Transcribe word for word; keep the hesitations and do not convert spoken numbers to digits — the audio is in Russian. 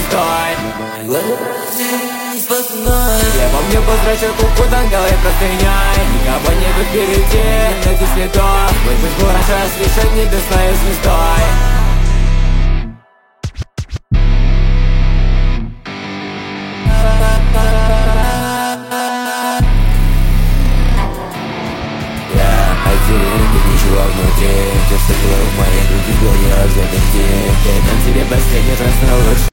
звездой. Я помню по зрачку кутанговой простыней. Никого не будет впереди этих следов. Мой путь был раньше освещен небесной звездой. Ничего внутри, все, что было в моей груди, было не разве один день. Я дам тебе последний шанс на лучшее.